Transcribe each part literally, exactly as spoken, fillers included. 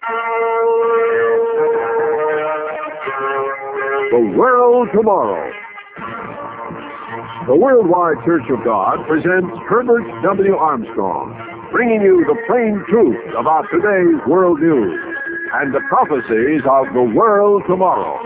The World Tomorrow. The Worldwide Church of God presents Herbert W. Armstrong, bringing you the plain truth about today's world news and the prophecies of the world tomorrow.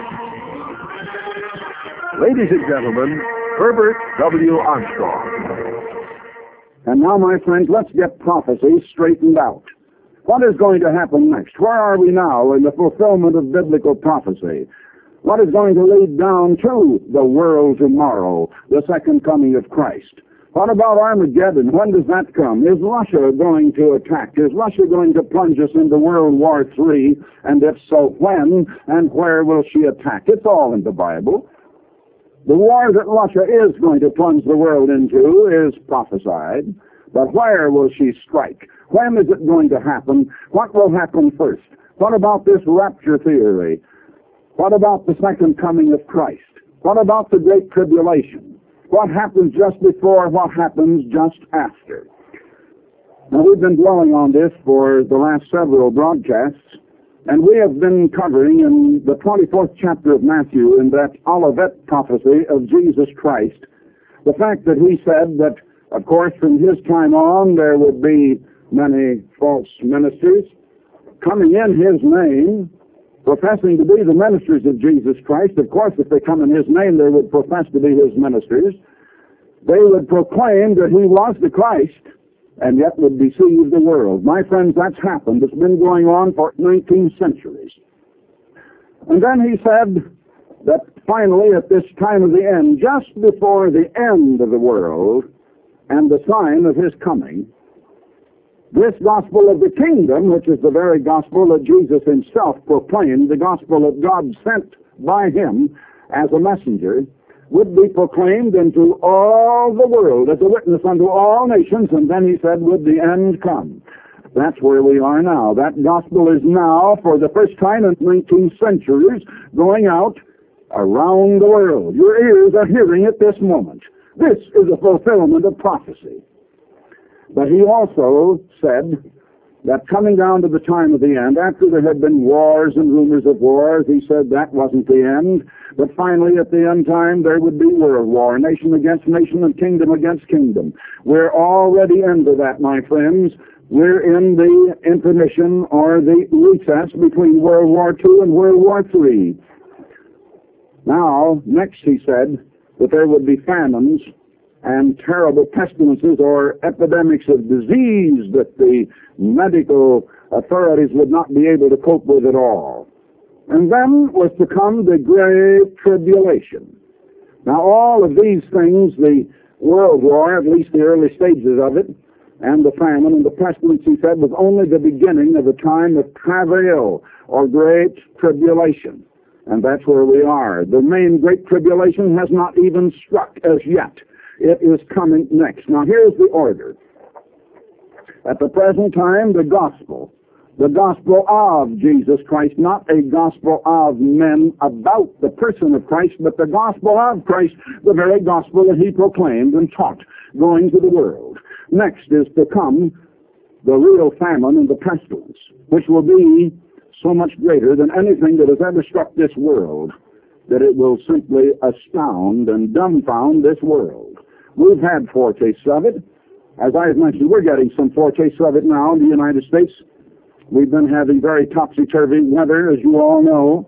Ladies and gentlemen, Herbert W. Armstrong. And now, my friends, let's get prophecy straightened out. What is going to happen next? Where are we now in the fulfillment of biblical prophecy? What is going to lead down to the world tomorrow, the second coming of Christ? What about Armageddon? When does that come? Is Russia going to attack? Is Russia going to plunge us into World War Three? And if so, when and where will she attack? It's all in the Bible. The war that Russia is going to plunge the world into is prophesied. But where will she strike? When is it going to happen? What will happen first? What about this rapture theory? What about the second coming of Christ? What about the Great Tribulation? What happens just before? What happens just after? Now, we've been dwelling on this for the last several broadcasts, and we have been covering in the twenty-fourth chapter of Matthew, in that Olivet prophecy of Jesus Christ, the fact that he said that, of course, from his time on, there would be many false ministers coming in his name, professing to be the ministers of Jesus Christ. Of course, if they come in his name, they would profess to be his ministers. They would proclaim that he was the Christ, and yet would deceive the world. My friends, that's happened. It's been going on for nineteen centuries. And then he said that finally, at this time of the end, just before the end of the world and the sign of his coming, this gospel of the kingdom, which is the very gospel that Jesus himself proclaimed, the gospel that God sent by him as a messenger, would be proclaimed into all the world as a witness unto all nations, and then he said, would the end come? That's where we are now. That gospel is now, for the first time in nineteen centuries, going out around the world. Your ears are hearing it this moment. This is a fulfillment of prophecy. But he also said that coming down to the time of the end, after there had been wars and rumors of wars, he said that wasn't the end. But finally, at the end time, there would be world war, nation against nation and kingdom against kingdom. We're already into that, my friends. We're in the intermission or the recess between World War Two and World War Three. Now, next he said that there would be famines and terrible pestilences or epidemics of disease that the medical authorities would not be able to cope with at all. And then was to come the Great Tribulation. Now, all of these things, the World War, at least the early stages of it, and the famine and the pestilence, he said, was only the beginning of a time of travail or Great Tribulation. And that's where we are. The main Great Tribulation has not even struck as yet. It is coming next. Now, here's the order. At the present time, the gospel. The gospel of Jesus Christ, not a gospel of men about the person of Christ, but the gospel of Christ, the very gospel that he proclaimed and taught, going to the world. Next is to come the real famine and the pestilence, which will be so much greater than anything that has ever struck this world, that it will simply astound and dumbfound this world. We've had foretastes of it. As I've mentioned, we're getting some foretastes of it now in the United States. We've been having very topsy-turvy weather, as you all know.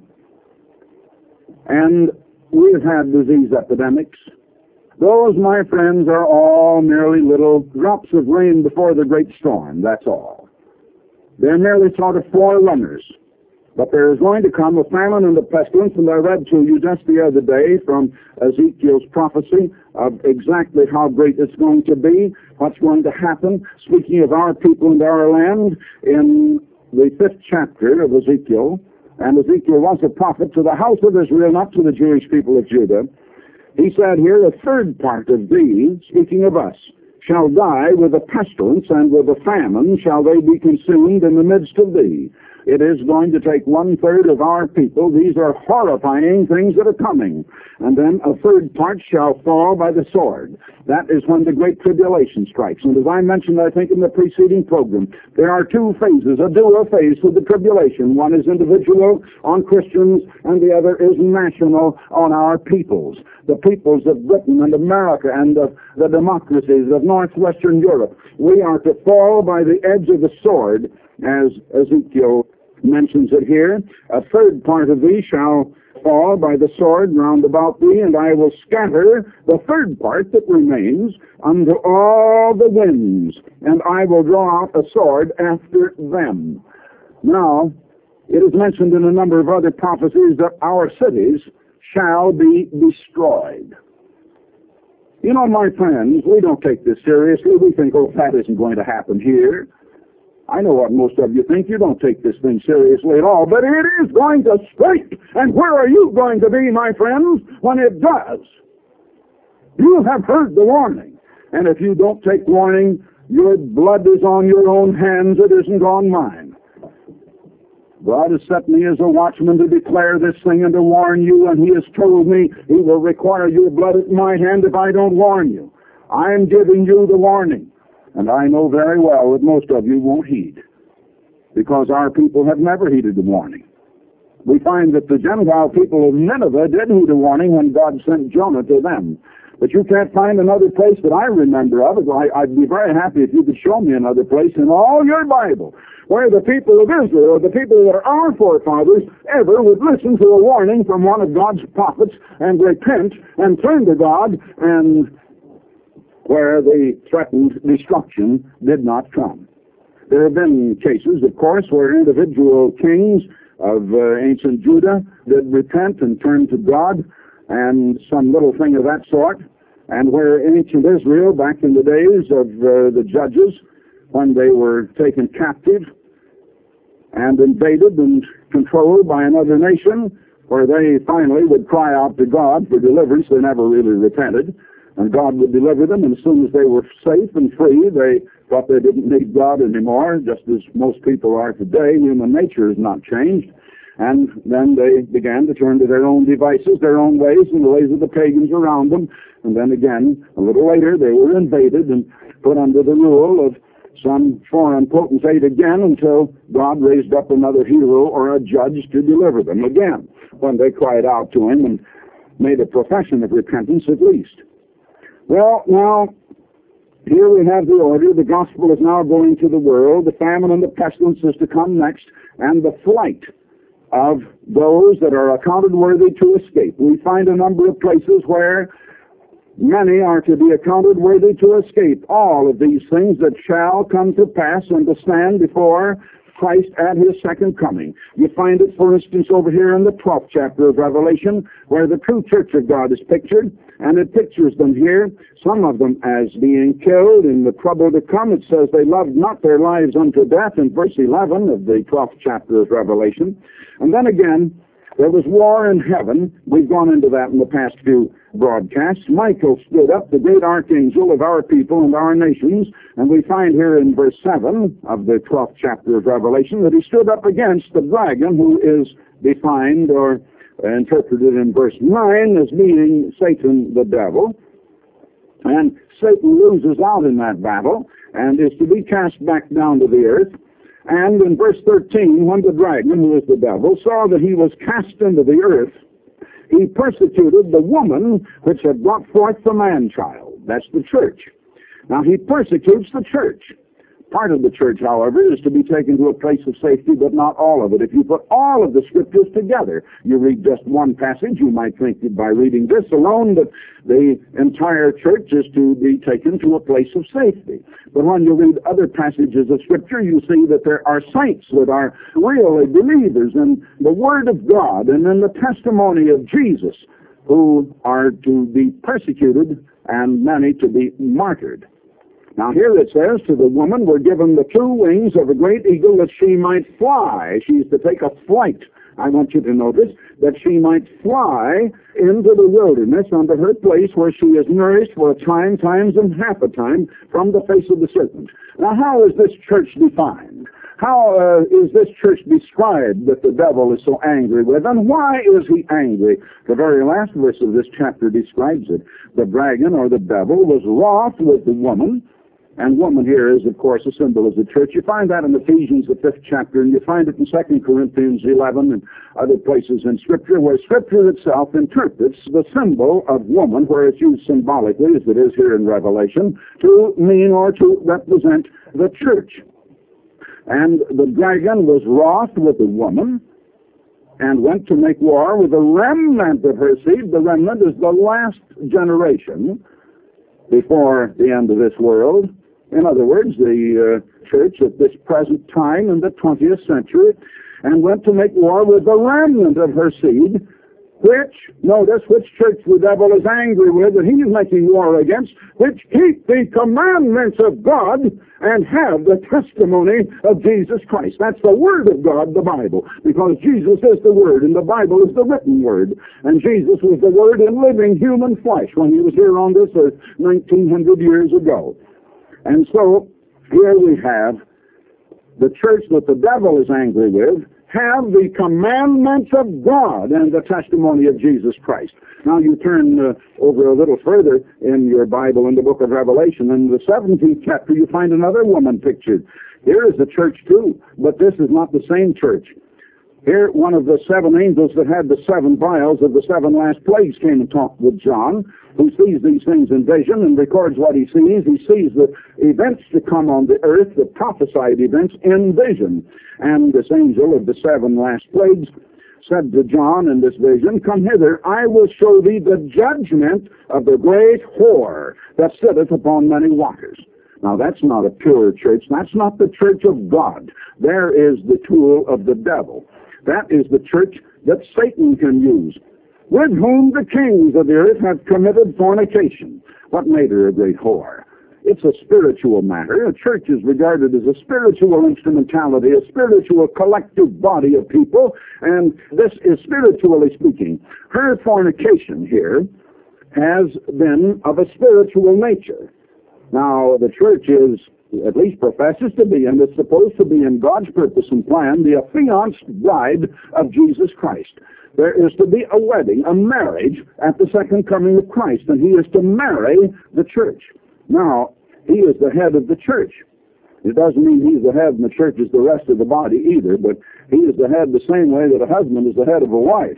And we've had disease epidemics. Those, my friends, are all merely little drops of rain before the great storm, that's all. They're merely sort of forerunners. But there is going to come a famine and a pestilence, and I read to you just the other day from Ezekiel's prophecy of exactly how great it's going to be, what's going to happen. Speaking of our people and our land, in the fifth chapter of Ezekiel, and Ezekiel was a prophet to the house of Israel, not to the Jewish people of Judah. He said here, a third part of thee, speaking of us, shall die with a pestilence, and with a famine shall they be consumed in the midst of thee. It is going to take one-third of our people. These are horrifying things that are coming. And then a third part shall fall by the sword. That is when the Great Tribulation strikes. And as I mentioned, I think, in the preceding program, there are two phases, a dual phase to the tribulation. One is individual on Christians, and the other is national on our peoples. The peoples of Britain and America and the, the democracies of northwestern Europe. We are to fall by the edge of the sword, as Ezekiel mentions it here. A third part of thee shall fall by the sword round about thee, and I will scatter the third part that remains unto all the winds, and I will draw out a sword after them. Now, it is mentioned in a number of other prophecies that our cities shall be destroyed. You know, my friends, we don't take this seriously. We think, oh, that isn't going to happen here. I know what most of you think. You don't take this thing seriously at all, but it is going to strike. And where are you going to be, my friends, when it does? You have heard the warning. And if you don't take warning, your blood is on your own hands. It isn't on mine. God has set me as a watchman to declare this thing and to warn you, and he has told me he will require your blood at my hand if I don't warn you. I am giving you the warning. And I know very well that most of you won't heed, because our people have never heeded the warning. We find that the Gentile people of Nineveh did heed a warning when God sent Jonah to them. But you can't find another place that I remember of. I, I'd be very happy if you could show me another place in all your Bible where the people of Israel, or the people that are our forefathers, ever would listen to a warning from one of God's prophets and repent and turn to God, and where the threatened destruction did not come. There have been cases, of course, where individual kings of uh, ancient Judah did repent and turn to God, and some little thing of that sort, and where ancient Israel, back in the days of uh, the judges, when they were taken captive and invaded and controlled by another nation, where they finally would cry out to God for deliverance. They never really repented. And God would deliver them, and as soon as they were safe and free, they thought they didn't need God anymore, just as most people are today. Human nature has not changed. And then they began to turn to their own devices, their own ways, and the ways of the pagans around them. And then again, a little later, they were invaded and put under the rule of some foreign potentate again, until God raised up another hero or a judge to deliver them again, when they cried out to him and made a profession of repentance at least. Well, now, here we have the order. The gospel is now going to the world. The famine and the pestilence is to come next, and the flight of those that are accounted worthy to escape. We find a number of places where many are to be accounted worthy to escape all of these things that shall come to pass and to stand before Christ at his second coming. You find it, for instance, over here in the twelfth chapter of Revelation, where the true church of God is pictured, and it pictures them here, some of them as being killed in the trouble to come. It says they loved not their lives unto death in verse eleven of the twelfth chapter of Revelation. And then again, there was war in heaven. We've gone into that in the past few broadcasts. Michael stood up, the great archangel of our people and our nations, and we find here in verse seven of the twelfth chapter of Revelation that he stood up against the dragon, who is defined or interpreted in verse nine as meaning Satan the devil. And Satan loses out in that battle and is to be cast back down to the earth. And in verse thirteen, when the dragon, who is the devil, saw that he was cast into the earth, he persecuted the woman which had brought forth the man-child. That's the church. Now, he persecutes the church. Part of the church, however, is to be taken to a place of safety, but not all of it. If you put all of the scriptures together, you read just one passage, you might think that by reading this alone that the entire church is to be taken to a place of safety. But when you read other passages of scripture, you see that there are saints that are really believers in the Word of God and in the testimony of Jesus, who are to be persecuted and many to be martyred. Now here it says, to the woman were given the two wings of a great eagle, that she might fly. She's to take a flight. I want you to notice that she might fly into the wilderness unto her place, where she is nourished for a time, times and half a time, from the face of the serpent. Now how is this church defined? How uh, is this church described that the devil is so angry with? And why is he angry? The very last verse of this chapter describes it. The dragon, or the devil, was wroth with the woman. And woman here is, of course, a symbol of the church. You find that in Ephesians, the fifth chapter, and you find it in Second Corinthians eleven and other places in Scripture, where Scripture itself interprets the symbol of woman, where it's used symbolically, as it is here in Revelation, to mean or to represent the church. And the dragon was wroth with the woman and went to make war with the remnant of her seed. The remnant is the last generation before the end of this world. In other words, the uh, church at this present time in the twentieth century, and went to make war with the remnant of her seed, which, notice, which church the devil is angry with, that he's making war against, which keep the commandments of God and have the testimony of Jesus Christ. That's the Word of God, the Bible, because Jesus is the Word, and the Bible is the written Word. And Jesus was the Word in living human flesh when he was here on this earth nineteen hundred years ago. And so, here we have the church that the devil is angry with, have the commandments of God and the testimony of Jesus Christ. Now you turn uh, over a little further in your Bible in the book of Revelation. In the seventeenth chapter you find another woman pictured. Here is the church too, but this is not the same church. Here one of the seven angels that had the seven vials of the seven last plagues came and talked with John, who sees these things in vision and records what he sees. He sees the events to come on the earth, the prophesied events in vision. And this angel of the seven last plagues said to John in this vision, "Come hither, I will show thee the judgment of the great whore that sitteth upon many waters." Now that's not a pure church. That's not the church of God. There is the tool of the devil. That is the church that Satan can use, with whom the kings of the earth have committed fornication. What made her a great whore? It's a spiritual matter. A church is regarded as a spiritual instrumentality, a spiritual collective body of people, and this is spiritually speaking. Her fornication here has been of a spiritual nature. Now, the church is, at least professes to be, and is supposed to be in God's purpose and plan, the affianced bride of Jesus Christ. There is to be a wedding, a marriage, at the second coming of Christ, and he is to marry the church. Now, he is the head of the church. It doesn't mean he's the head and the church is the rest of the body either, but he is the head the same way that a husband is the head of a wife.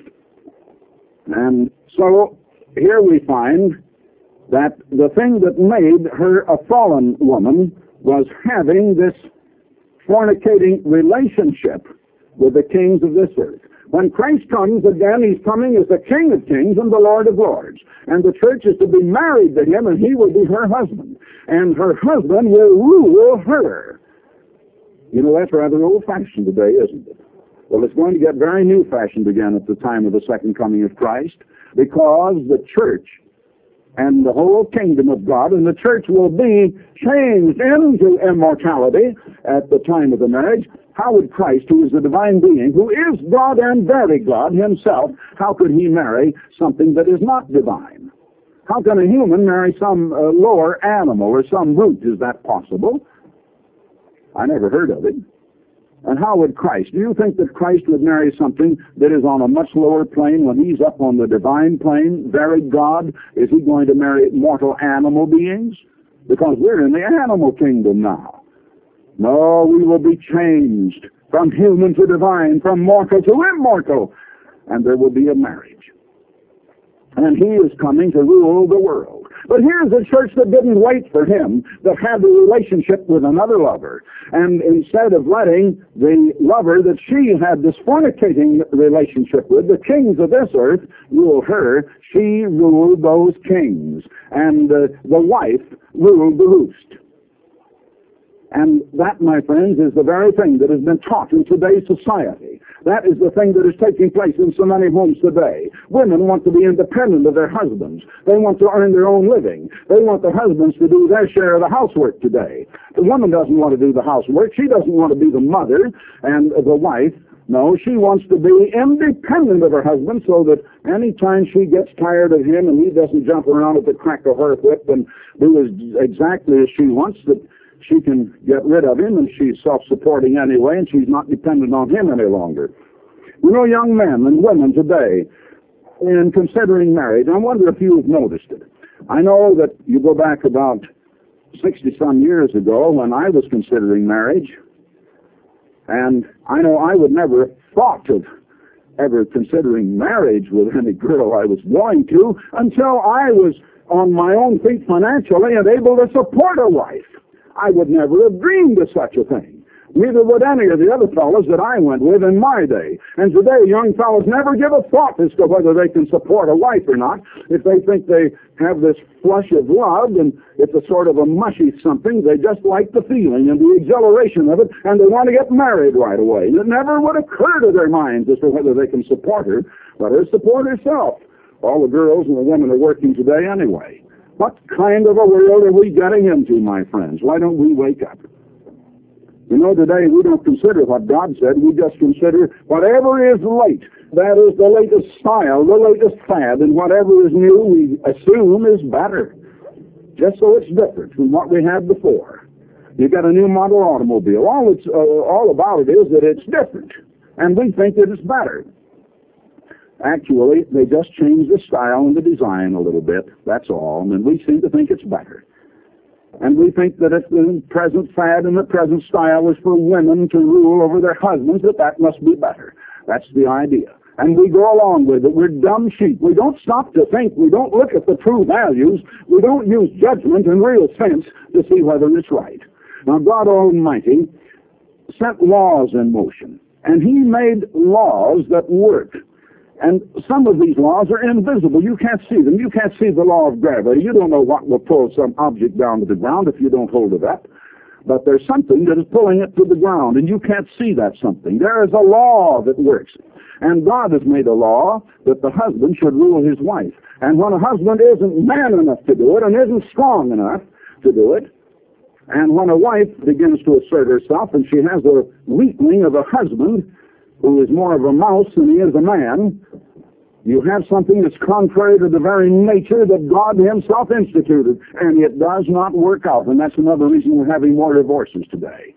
And so, here we find that the thing that made her a fallen woman was having this fornicating relationship with the kings of this earth. When Christ comes again, he's coming as the King of Kings and the Lord of Lords. And the church is to be married to him, and he will be her husband. And her husband will rule her. You know, that's rather old-fashioned today, isn't it? Well, it's going to get very new-fashioned again at the time of the second coming of Christ, because the church and the whole kingdom of God, and the church will be changed into immortality at the time of the marriage. How would Christ, who is the divine being, who is God and very God himself, how could he marry something that is not divine? How can a human marry some uh, lower animal or some root? Is that possible? I never heard of it. And how would Christ? Do you think that Christ would marry something that is on a much lower plane when he's up on the divine plane, very God? Is he going to marry mortal animal beings? Because we're in the animal kingdom now. No, we will be changed from human to divine, from mortal to immortal, and there will be a marriage. And he is coming to rule the world. But here's a church that didn't wait for him, that had a relationship with another lover. And instead of letting the lover that she had this fornicating relationship with, the kings of this earth, rule her, she ruled those kings. And uh, the wife ruled the roost. And that, my friends, is the very thing that has been taught in today's society. That is the thing that is taking place in so many homes today. Women want to be independent of their husbands. They want to earn their own living. They want their husbands to do their share of the housework today. The woman doesn't want to do the housework. She doesn't want to be the mother and the wife. No, she wants to be independent of her husband, so that any time she gets tired of him and he doesn't jump around at the crack of her whip and do as exactly as she wants, that she can get rid of him, and she's self-supporting anyway, and she's not dependent on him any longer. You know, young men and women today, in considering marriage, I wonder if you've noticed it. I know that you go back about sixty-some years ago when I was considering marriage, and I know I would never have thought of ever considering marriage with any girl I was going to until I was on my own feet financially and able to support a wife. I would never have dreamed of such a thing. Neither would any of the other fellows that I went with in my day. And today, young fellows never give a thought as to whether they can support a wife or not. If they think they have this flush of love and it's a sort of a mushy something, they just like the feeling and the exhilaration of it, and they want to get married right away. And it never would occur to their minds as to whether they can support her. Let her support herself. All the girls and the women are working today anyway. What kind of a world are we getting into, my friends? Why don't we wake up? You know, today we don't consider what God said. We just consider whatever is late. That is the latest style, the latest fad, and whatever is new we assume is better, just so it's different from what we had before. You got a new model automobile. All it's uh, all about it is that it's different, and we think that it's better. Actually, they just change the style and the design a little bit. That's all, and we seem to think it's better. And we think that if the present fad and the present style is for women to rule over their husbands, that that must be better. That's the idea. And we go along with it. We're dumb sheep. We don't stop to think. We don't look at the true values. We don't use judgment and real sense to see whether it's right. Now, God Almighty set laws in motion, and He made laws that work. And some of these laws are invisible. You can't see them. You can't see the law of gravity. You don't know what will pull some object down to the ground if you don't hold it up. But there's something that is pulling it to the ground, and you can't see that something. There is a law that works. And God has made a law that the husband should rule his wife. And when a husband isn't man enough to do it and isn't strong enough to do it, and when a wife begins to assert herself and she has a weakling of a husband who is more of a mouse than he is a man, you have something that's contrary to the very nature that God Himself instituted, and it does not work out. And that's another reason we're having more divorces today.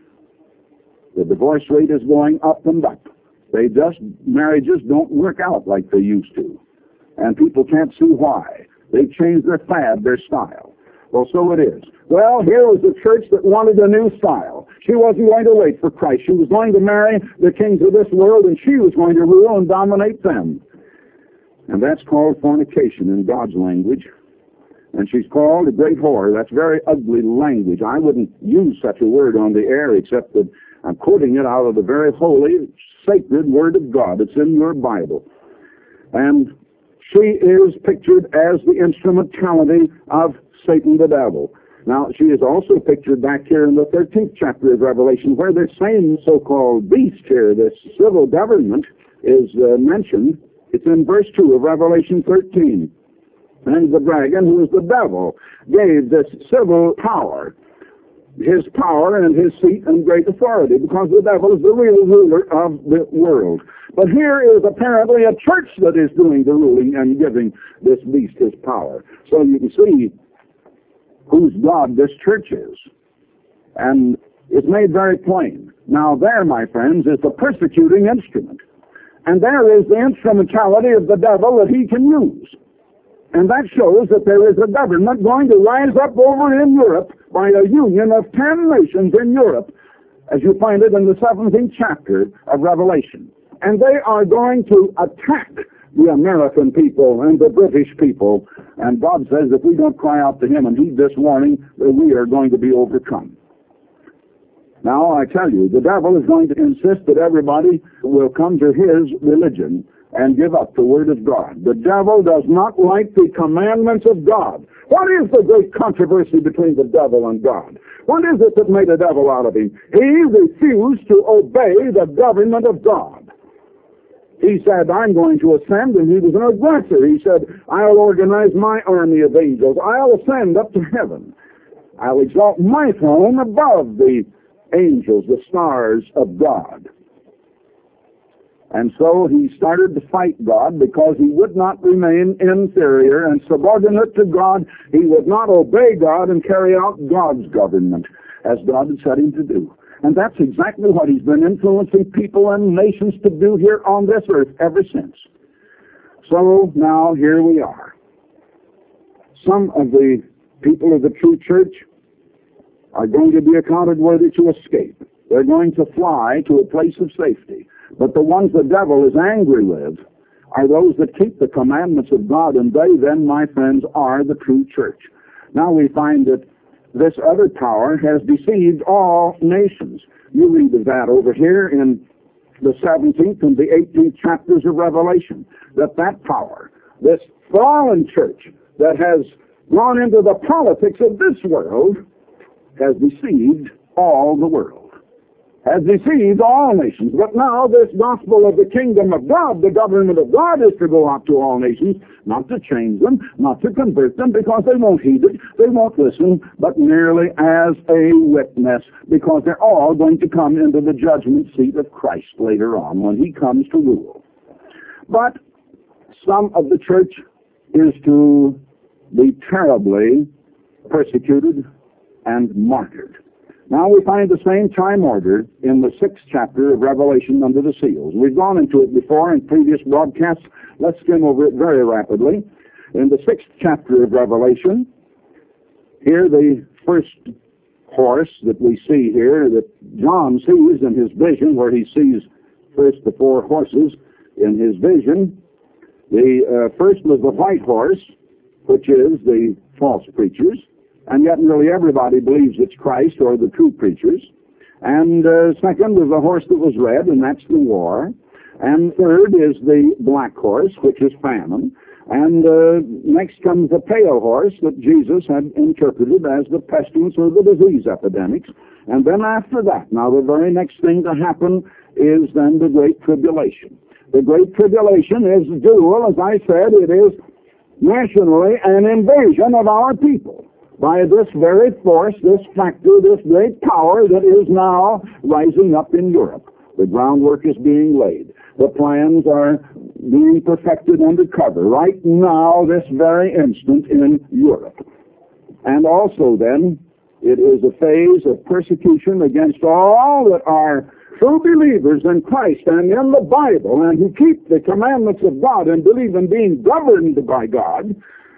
The divorce rate is going up and up. They just, marriages don't work out like they used to. And people can't see why. They changed their fad, their style. Well, so it is. Well, here was a church that wanted a new style. She wasn't going to wait for Christ. She was going to marry the kings of this world, and she was going to rule and dominate them. And that's called fornication in God's language. And she's called a great whore. That's very ugly language. I wouldn't use such a word on the air, except that I'm quoting it out of the very holy, sacred Word of God. It's in your Bible. And she is pictured as the instrumentality of Satan the devil. Now, she is also pictured back here in the thirteenth chapter of Revelation, where this same so-called beast here, this civil government, is uh, mentioned. It's in verse two of Revelation thirteen. And the dragon, who is the devil, gave this civil power, his power and his seat and great authority, because the devil is the real ruler of the world. But here is apparently a church that is doing the ruling and giving this beast his power. So you can see whose God this church is. And it's made very plain. Now there, my friends, is the persecuting instrument. And there is the instrumentality of the devil that he can use. And that shows that there is a government going to rise up over in Europe by a union of ten nations in Europe, as you find it in the seventeenth chapter of Revelation. And they are going to attack the American people and the British people. And God says if we don't cry out to Him and heed this warning, that we are going to be overcome. Now, I tell you, the devil is going to insist that everybody will come to his religion and give up the Word of God. The devil does not like the commandments of God. What is the great controversy between the devil and God? What is it that made a devil out of him? He refused to obey the government of God. He said, I'm going to ascend, and he was an aggressor. He said, I'll organize my army of angels. I'll ascend up to heaven. I'll exalt my throne above the angels, the stars of God. And so he started to fight God because he would not remain inferior and subordinate to God. He would not obey God and carry out God's government. as God had set him to do. And that's exactly what he's been influencing people and nations to do here on this earth ever since. So now here we are. Some of the people of the true church are going to be accounted worthy to escape. They're going to fly to a place of safety. But the ones the devil is angry with are those that keep the commandments of God, and they then, my friends, are the true church. Now we find that this other power has deceived all nations. You read of that over here in the seventeenth and the eighteenth chapters of Revelation, that that power, this fallen church that has gone into the politics of this world, has deceived all the world, has deceived all nations. But now this gospel of the kingdom of God, the government of God, is to go out to all nations, not to change them, not to convert them, because they won't heed it, they won't listen, but merely as a witness, because they're all going to come into the judgment seat of Christ later on when he comes to rule. But some of the church is to be terribly persecuted and martyred. Now we find the same time order in the sixth chapter of Revelation under the seals. We've gone into it before in previous broadcasts. Let's skim over it very rapidly. In the sixth chapter of Revelation, here the first horse that we see here, that John sees in his vision, where he sees first the four horses in his vision. The uh, first was the white horse, which is the false preachers. And yet nearly everybody believes it's Christ or the true preachers. And uh, second was the horse that was red, and that's the war. And third is the black horse, which is famine. And uh, next comes the pale horse that Jesus had interpreted as the pestilence or the disease epidemics. And then after that, now the very next thing to happen is then the Great Tribulation. The Great Tribulation is dual, as I said, it is nationally an invasion of our people by this very force, this factor, this great power that is now rising up in Europe. The groundwork is being laid. The plans are being perfected undercover right now, this very instant in Europe. And also then, it is a phase of persecution against all that are true believers in Christ and in the Bible and who keep the commandments of God and believe in being governed by God,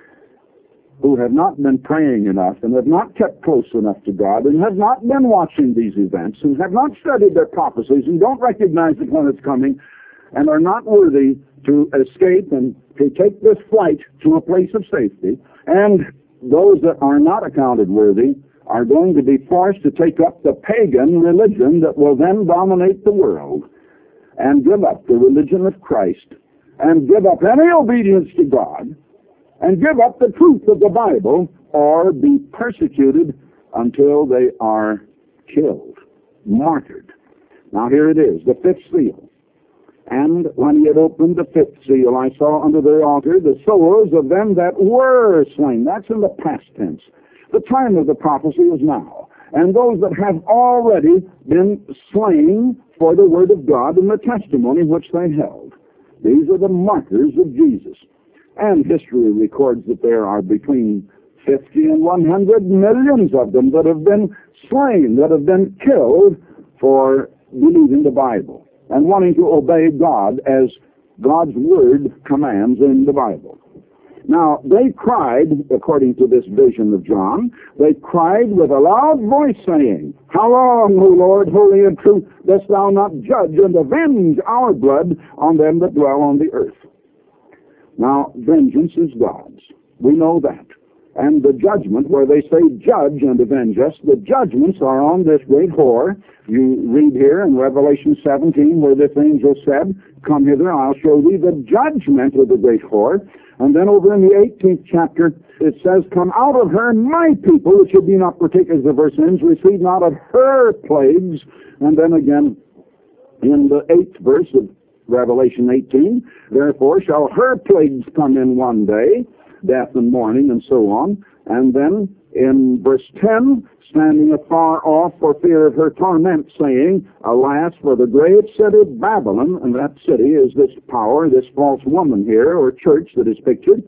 who have not been praying enough and have not kept close enough to God and have not been watching these events and have not studied their prophecies and don't recognize it when it's coming and are not worthy to escape and to take this flight to a place of safety. And those that are not accounted worthy are going to be forced to take up the pagan religion that will then dominate the world and give up the religion of Christ and give up any obedience to God and give up the truth of the Bible, or be persecuted until they are killed, martyred. Now here it is, the fifth seal. And when he had opened the fifth seal, I saw under the altar the souls of them that were slain. That's in the past tense. The time of the prophecy is now. And those that have already been slain for the word of God and the testimony which they held. These are the martyrs of Jesus. And history records that there are between fifty and one hundred millions of them that have been slain, that have been killed for believing the Bible and wanting to obey God as God's word commands in the Bible. Now, they cried, according to this vision of John, they cried with a loud voice, saying, How long, O Lord, holy and true, dost thou not judge and avenge our blood on them that dwell on the earth? Now, vengeance is God's. We know that. And the judgment, where they say judge and avenge us, the judgments are on this great whore. You read here in Revelation seventeen where this angel said, Come hither, I'll show thee the judgment of the great whore. And then over in the eighteenth chapter, it says, Come out of her, my people, which should be not partakers of the verse ends, receive not of her plagues. And then again, in the eighth verse of Revelation eighteen, Therefore shall her plagues come in one day, death and mourning and so on. And then in verse ten, standing afar off for fear of her torment, saying, Alas, for the great city Babylon, and that city is this power, this false woman here, or church that is pictured,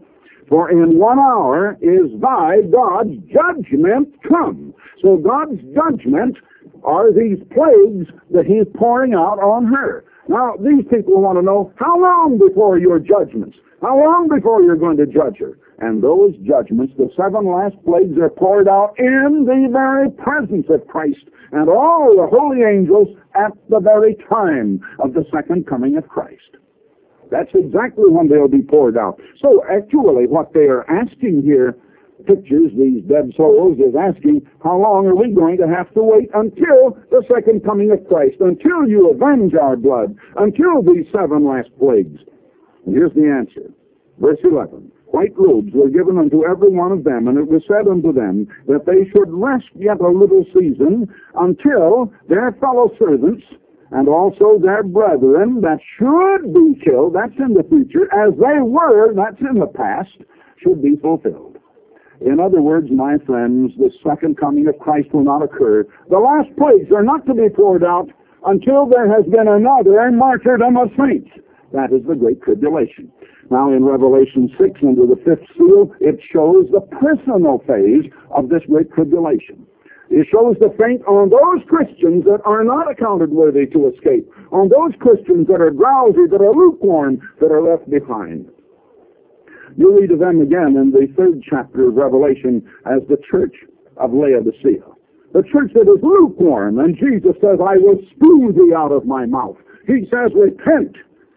For in one hour is thy God's judgment come. So God's judgment are these plagues that he's pouring out on her. Now, these people want to know, how long before your judgments? How long before you're going to judge her? And those judgments, the seven last plagues, are poured out in the very presence of Christ and all the holy angels at the very time of the second coming of Christ. That's exactly when they'll be poured out. So actually what they are asking here, pictures, these dead souls, is asking, how long are we going to have to wait until the second coming of Christ, until you avenge our blood, until these seven last plagues? And here's the answer. Verse eleven. White robes were given unto every one of them, and it was said unto them that they should rest yet a little season until their fellow servants and also their brethren that should be killed, that's in the future, as they were, that's in the past, should be fulfilled. In other words, my friends, the second coming of Christ will not occur. The last plagues are not to be poured out until there has been another martyrdom of saints. That is the Great Tribulation. Now in Revelation six, under the fifth seal, it shows the personal phase of this Great Tribulation. It shows the fate on those Christians that are not accounted worthy to escape, on those Christians that are drowsy, that are lukewarm, that are left behind. You read of them again in the third chapter of Revelation as the church of Laodicea. The church that is lukewarm, and Jesus says, I will spew thee out of my mouth. He says, repent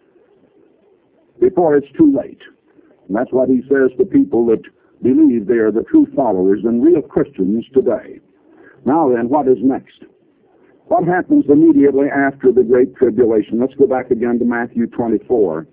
before it's too late. And that's what he says to people that believe they are the true followers and real Christians today. Now then, what is next? What happens immediately after the Great Tribulation? Let's go back again to Matthew twenty-four.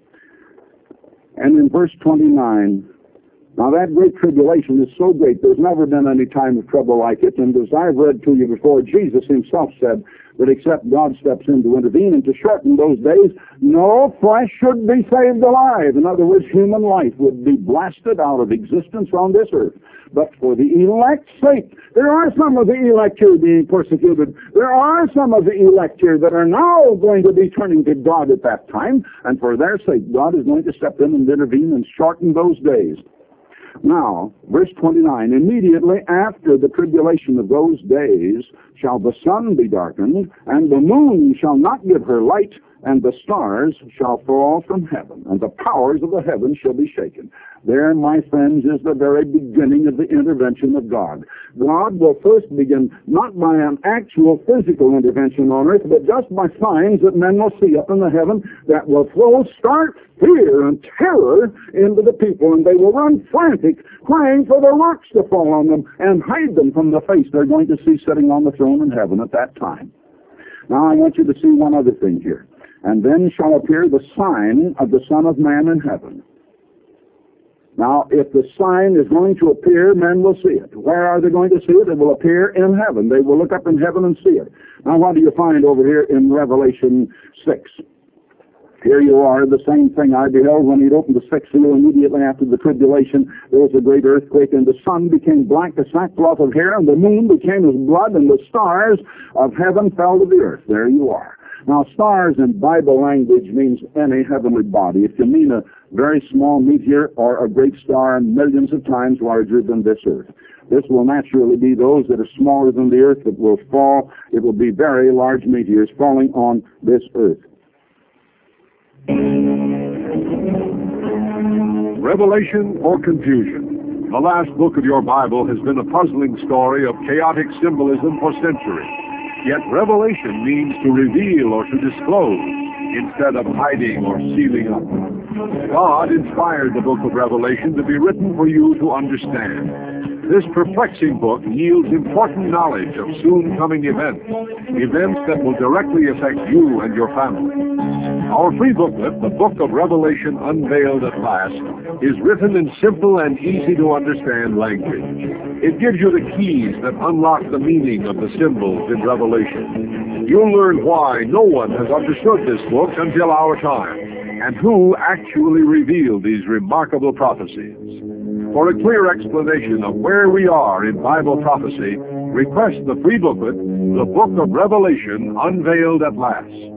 And in verse twenty-nine, now that Great Tribulation is so great, there's never been any time of trouble like it. And as I've read to you before, Jesus himself said that except God steps in to intervene and to shorten those days, no flesh should be saved alive. In other words, human life would be blasted out of existence on this earth. But for the elect's sake, there are some of the elect here being persecuted. There are some of the elect here that are now going to be turning to God at that time. And for their sake, God is going to step in and intervene and shorten those days. Now, verse twenty-nine, immediately after the tribulation of those days shall the sun be darkened, and the moon shall not give her light, and the stars shall fall from heaven, and the powers of the heavens shall be shaken. There, my friends, is the very beginning of the intervention of God. God will first begin not by an actual physical intervention on earth, but just by signs that men will see up in the heaven that will throw stark fear and terror into the people, and they will run frantic, crying for the rocks to fall on them and hide them from the face they're going to see sitting on the throne in heaven at that time. Now, I want you to see one other thing here. And then shall appear the sign of the Son of Man in heaven. Now, if the sign is going to appear, men will see it. Where are they going to see it? It will appear in heaven. They will look up in heaven and see it. Now, what do you find over here in Revelation six? Here you are, the same thing I beheld when he'd opened the sixth seal immediately after the tribulation. There was a great earthquake, and the sun became black as sackcloth of hair, and the moon became as blood, and the stars of heaven fell to the earth. There you are. Now, stars in Bible language means any heavenly body. If you mean a very small meteor or a great star millions of times larger than this earth. This will naturally be those that are smaller than the earth that will fall. It will be very large meteors falling on this earth. Revelation or confusion? The last book of your Bible has been a puzzling story of chaotic symbolism for centuries. Yet Revelation means to reveal or to disclose instead of hiding or sealing up. God inspired the book of Revelation to be written for you to understand. This perplexing book yields important knowledge of soon-coming events, events that will directly affect you and your family. Our free booklet, The Book of Revelation Unveiled at Last, is written in simple and easy-to-understand language. It gives you the keys that unlock the meaning of the symbols in Revelation. You'll learn why no one has understood this book until our time, and who actually revealed these remarkable prophecies. For a clear explanation of where we are in Bible prophecy, request the free booklet, The Book of Revelation Unveiled at Last.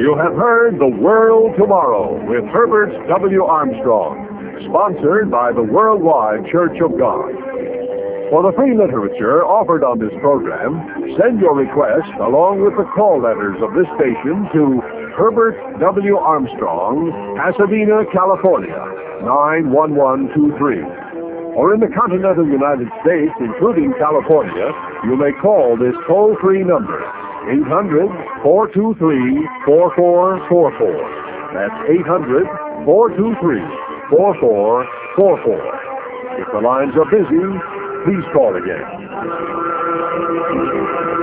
You have heard The World Tomorrow with Herbert W. Armstrong, sponsored by the Worldwide Church of God. For the free literature offered on this program, send your request along with the call letters of this station to Herbert W. Armstrong, Pasadena, California, nine one one two three. Or in the continental United States, including California, you may call this toll-free number, eight hundred, four two three, four four four four. That's eight hundred, four two three, four four four four. If the lines are busy, please call again.